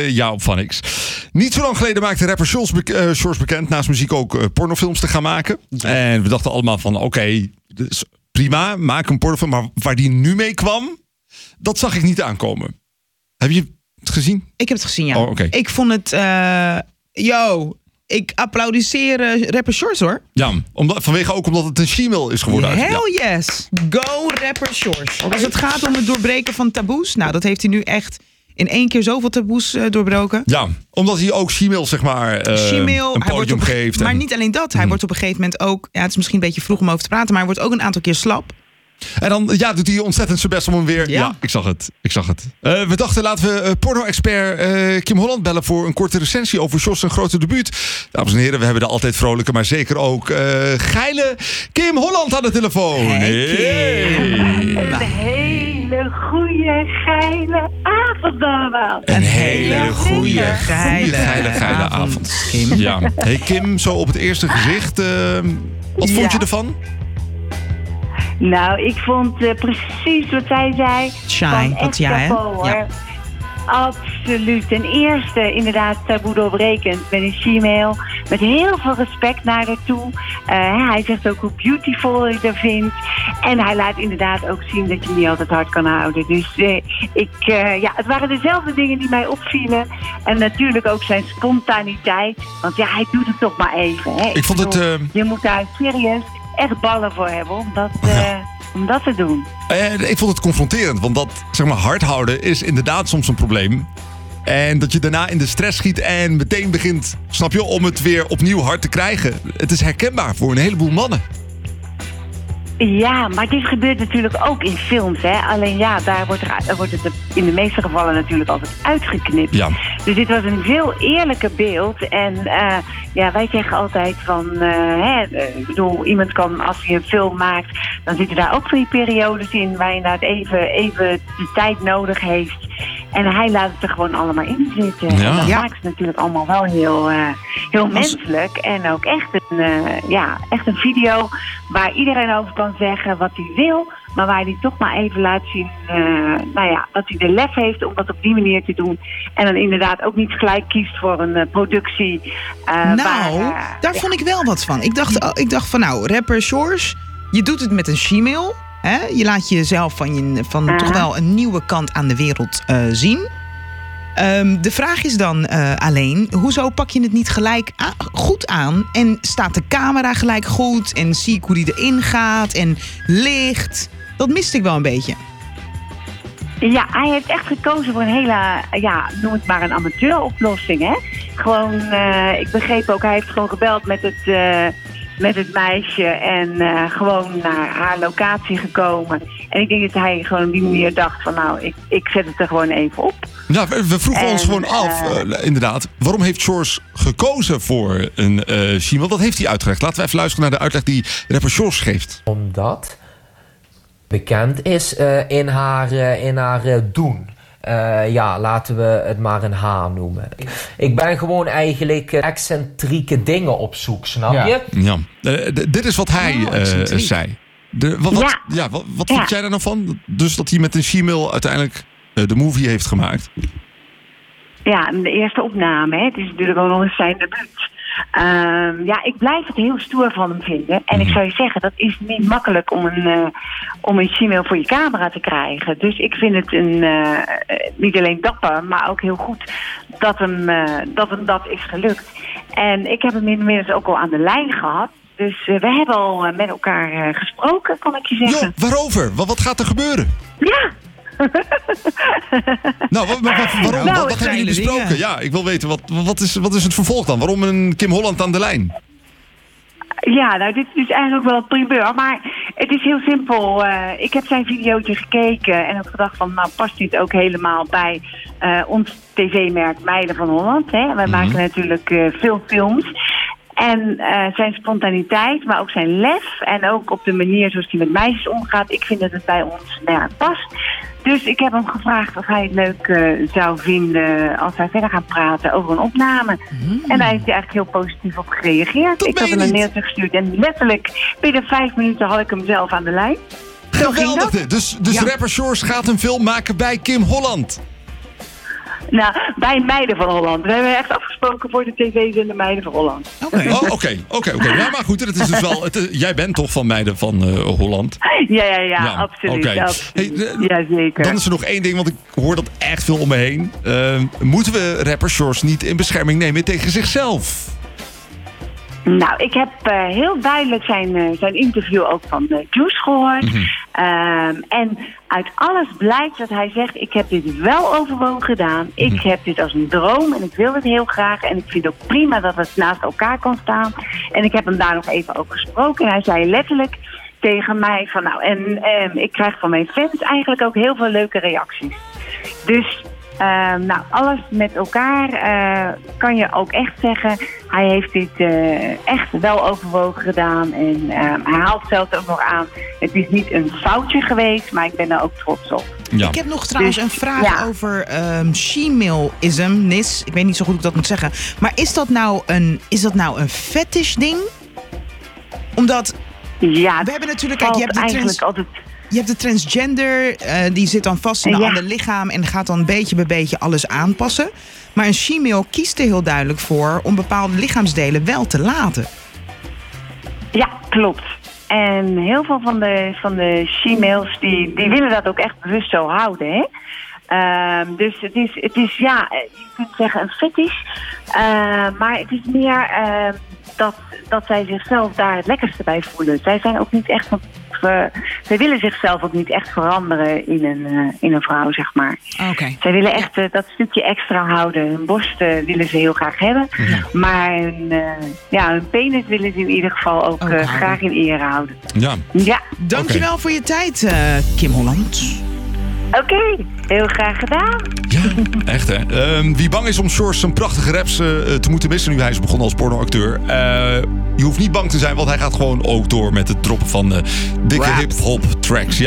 op Vanix. Niet zo lang geleden maakte rapper Sjors bekend naast muziek ook pornofilms te gaan maken. Ja. En we dachten allemaal van oké, dus prima, maak een pornofilm. Maar waar die nu mee kwam, dat zag ik niet aankomen. Heb je het gezien? Ik heb het gezien, ja. Oh, okay. Ik vond het... ik applaudisseer rapper Sjors, hoor. Ja, omdat het een she-mail is geworden. Hell yes. Go rapper Sjors. Als het gaat om het doorbreken van taboes... Nou, dat heeft hij nu echt in 1 keer zoveel taboes doorbroken. Ja, omdat hij ook she-mail, zeg maar, een podium geeft. Maar niet alleen dat. Hij wordt op een gegeven moment ook... Ja, het is misschien een beetje vroeg om over te praten... maar hij wordt ook een aantal keer slap. En dan doet hij ontzettend zijn best om hem weer... Ja, ik zag het. We dachten, laten we porno-expert Kim Holland bellen... voor een korte recensie over Sjors' grote debuut. Dames en heren, we hebben de altijd vrolijke... maar zeker ook geile Kim Holland aan de telefoon. Hey. Een hele goede, geile avond allemaal. Een hele goede, geile avond. Kim. Ja. Hey Kim, zo op het eerste gezicht... wat vond je ervan? Nou, ik vond precies wat zij zei. Shy, dat ja, hè? Ja. Absoluut. Ten eerste inderdaad taboe doorbrekend met een she-mail. Met heel veel respect naar haar toe. Hij zegt ook hoe beautiful hij dat vindt. En hij laat inderdaad ook zien dat je niet altijd hard kan houden. Dus het waren dezelfde dingen die mij opvielen. En natuurlijk ook zijn spontaniteit. Want ja, hij doet het toch maar even. Hè? Ik vond het... Je moet daar serieus... echt ballen voor hebben om dat te doen. Ik vond het confronterend, want dat zeg maar hard houden is inderdaad soms een probleem. En dat je daarna in de stress schiet en meteen begint, snap je, om het weer opnieuw hard te krijgen. Het is herkenbaar voor een heleboel mannen. Ja, maar dit gebeurt natuurlijk ook in films, hè. Alleen ja, daar wordt het in de meeste gevallen natuurlijk altijd uitgeknipt. Ja. Dus dit was een veel eerlijker beeld. En wij zeggen altijd van... ik bedoel, iemand kan, als hij een film maakt... dan zitten daar ook 3 periodes in... waar je inderdaad even de tijd nodig heeft... En hij laat het er gewoon allemaal in zitten. Ja. En dat maakt het natuurlijk allemaal wel heel menselijk. En ook echt een video waar iedereen over kan zeggen wat hij wil. Maar waar hij toch maar even laat zien dat hij de lef heeft om dat op die manier te doen. En dan inderdaad ook niet gelijk kiest voor een productie. Daar vond ik wel wat van. Ik dacht van rapper Sjors, je doet het met een she-mail. Je laat jezelf van toch wel een nieuwe kant aan de wereld zien. De vraag is dan alleen, hoezo pak je het niet gelijk goed aan? En staat de camera gelijk goed? En zie ik hoe die erin gaat? En licht? Dat miste ik wel een beetje. Ja, hij heeft echt gekozen voor een hele, noem het maar een amateuroplossing, hè? Gewoon, ik begreep ook, hij heeft gewoon gebeld met het meisje en gewoon naar haar locatie gekomen. En ik denk dat hij gewoon op die manier dacht van ik zet het er gewoon even op. Ja, we vroegen ons gewoon af, inderdaad. Waarom heeft Sjors gekozen voor een she-mail? Dat heeft hij uitgelegd. Laten we even luisteren naar de uitleg die rapper Sjors geeft. Omdat bekend is in haar doen. Laten we het maar een haar noemen. Ik ben gewoon eigenlijk excentrieke dingen op zoek, snap je? Ja. Dit is wat hij zei. Wat vind jij daar nou van? Dus dat hij met een she-mail uiteindelijk de movie heeft gemaakt. Ja, de eerste opname. Hè. Het is natuurlijk ook nog eens zijn debuut. Ik blijf het heel stoer van hem vinden. En ik zou je zeggen, dat is niet makkelijk om een she-mail voor je camera te krijgen. Dus ik vind het niet alleen dapper, maar ook heel goed dat hem dat is gelukt. En ik heb hem inmiddels ook al aan de lijn gehad. Dus we hebben al met elkaar gesproken, kan ik je zeggen. Jo, waarover? Wat gaat er gebeuren? Ja. Waarom? Wat hebben jullie besproken? Dingen. Ja, ik wil weten, wat is het vervolg dan? Waarom een Kim Holland aan de lijn? Ja, dit is eigenlijk wel het primeur. Maar het is heel simpel. Ik heb zijn videootje gekeken en heb gedacht van, past dit ook helemaal bij ons tv-merk Meiden van Holland? Hè? Wij maken natuurlijk veel films. En zijn spontaniteit, maar ook zijn lef en ook op de manier zoals hij met meisjes omgaat. Ik vind dat het bij ons past. Dus ik heb hem gevraagd of hij het leuk zou vinden als wij verder gaan praten over een opname. En daar heeft hij eigenlijk heel positief op gereageerd. Ik heb hem een mailtje gestuurd en letterlijk binnen 5 minuten had ik hem zelf aan de lijn. Geweldig dit. Dus rapper Sjors gaat een film maken bij Kim Holland. Nou, bij Meiden van Holland. We hebben echt afgesproken voor de tv-zender Meiden van Holland. Oké. Ja, maar goed, het is dus wel... jij bent toch van Meiden van Holland? Ja, absoluut. Okay. Ja, zeker. Dan is er nog één ding, want ik hoor dat echt veel om me heen. Moeten we rapper Sjors niet in bescherming nemen tegen zichzelf? Nou, ik heb heel duidelijk zijn interview ook van Juice gehoord. Mm-hmm. En uit alles blijkt dat hij zegt, ik heb dit wel overwogen gedaan. Ik heb dit als een droom en ik wil het heel graag. En ik vind ook prima dat het naast elkaar kan staan. En ik heb hem daar nog even over gesproken. En hij zei letterlijk tegen mij van ik krijg van mijn fans eigenlijk ook heel veel leuke reacties. Dus... alles met elkaar kan je ook echt zeggen... hij heeft dit echt wel overwogen gedaan. En hij haalt zelf ook nog aan... het is niet een foutje geweest, maar ik ben er ook trots op. Ja. Ik heb nog trouwens een vraag over she-male-ism. Ik weet niet zo goed hoe ik dat moet zeggen. Maar is dat nou een fetish ding? Omdat... Ja, we hebben natuurlijk... Kijk, je hebt eigenlijk altijd... Je hebt de transgender, die zit dan vast in een ander lichaam... en gaat dan beetje bij beetje alles aanpassen. Maar een she-male kiest er heel duidelijk voor... om bepaalde lichaamsdelen wel te laten. Ja, klopt. En heel veel van de she-males... die willen dat ook echt bewust zo houden, hè? Dus het is je kunt zeggen een fetish. Maar het is meer dat zij zichzelf daar het lekkerste bij voelen. Zij zijn ook niet echt... zij willen zichzelf ook niet echt veranderen in een vrouw, zeg maar. Okay. Zij willen echt dat stukje extra houden. Hun borst willen ze heel graag hebben. Ja. Maar hun penis willen ze in ieder geval ook graag in ere houden. Ja. Dankjewel voor je tijd, Kim Holland. Oké, heel graag gedaan. Ja, echt hè. Wie bang is om Sjors zijn prachtige raps te moeten missen nu hij is begonnen als pornoacteur. Je hoeft niet bang te zijn, want hij gaat gewoon ook door met het droppen van dikke hip-hop tracks. Ja.